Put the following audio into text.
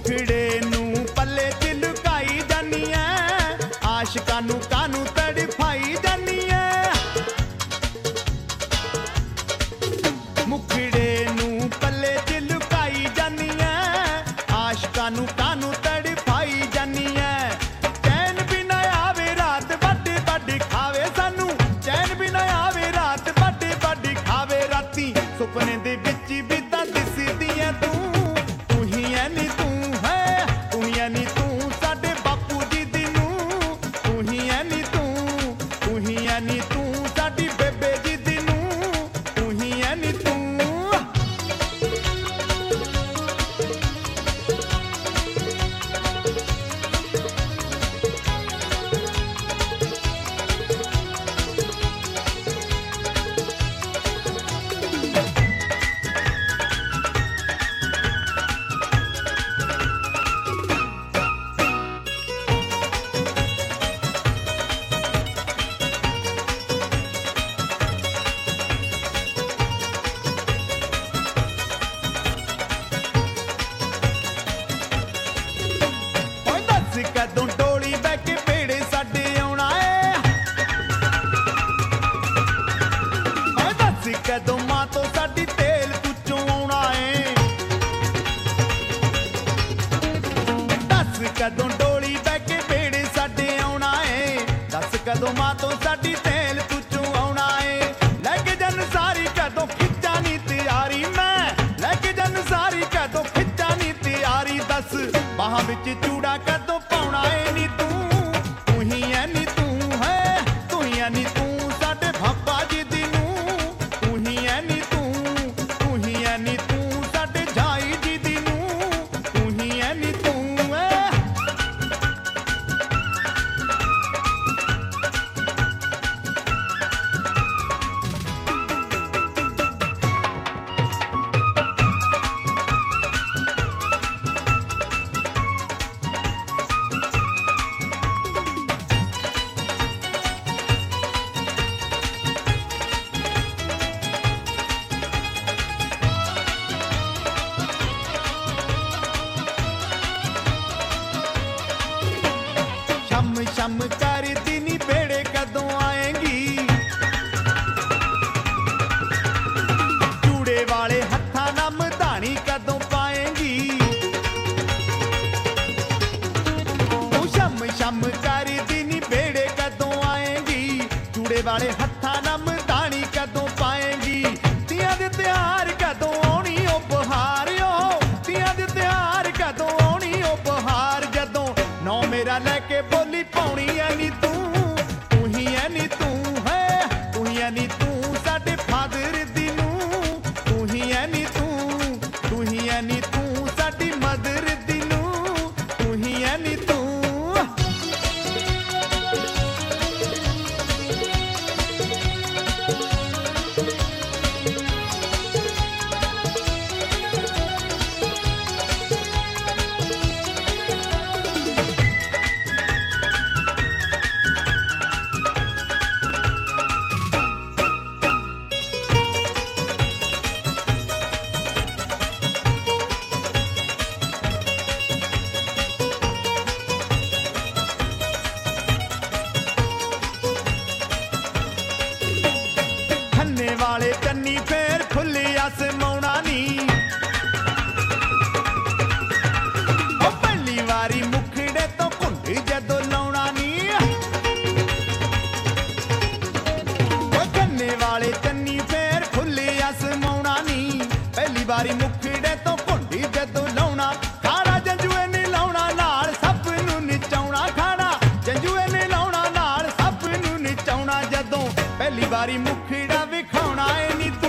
मुखड़े नू पल्ले च लुकाई जानी है, आशिकां नू कानू तड़फाई जानी है। मुखड़े नू पल्ले च लुकाई जानी है, आशिकां नू कानू तड़फाई जानी है। चैन भी ना आवे रात बड़ बड़ खावे सानू, चैन भी ना आवे रात बड़ बड़ खावे। राती सुपने दे विच भी तां दिसदी है तू, तू ही है नी तू है, तू ही है नी तू साडे बापू जी दी नू, तू ही है नी तू, तू ही है नी तू साडी बेबे जी दी नू, तू ही है नी तू। कदों डोली बह के पेड़े साडे आउणा है, दस कदों मां तो साडी तेल तुचों आउणा है। दस कदों डोली बह के पेड़े साडे आउणा है, दस कदों मां तो साडी तेल तुचों आउणा है। लैके जन सारी कदों खिच्चा नी तैयारी, मैं लैके जन सारी कदों खिच्चा नी तैयारी। दस बाहां विच चूड़ा कदों पाउणा है नी तू, तू ही है नी तू है, तू ही है नी तू साडे भापा जी दी नू, तू ही है नी तू, तू ही है नी तू साडे झाई जी दी नू, तू ही है नी तू है। शम शम करदी नी बेड़े कदों आएंगी, चूड़े वाले हत्थां नाल मधानी कदों पाएंगी। तू शम शम करदी नी बेड़े कदों आएंगी, चूड़े वाले हत्थां नाल मधानी कदों पाएंगी। तियां दे त्योहार कदों आउणी ओ बहार, ओ तियां दे त्योहार कदों आउणी ओ बहार। जदों नौ मेरा लैके बोली पाउणी है नी तू, तू ही है नी तू है, तू ही है नी तू साडे फादर दी नू, तू ही है नी तू, तू ही है नी तू साडी मदर दी नू, तू ही है नी तू। खन्ने वाले चन्नी फेर खुले आसमाउणा नी, ओ पहली वारी मुखड़े तो घुंड जदों लाउणा नी। ओ खन्ने वाले चन्नी फेर खुले आसमाउणा नी, पहली वारी मुखड़े तो घुंड जदों लाउणा। खाड़ा जंजुए ने लाउणा नाल सप नूं नचाउणा, खाड़ा जंजुए ने लाउणा नाल सप नूं नचाउणा। जदों पहली वारी मुखड़ा विखाउणा है नी तू,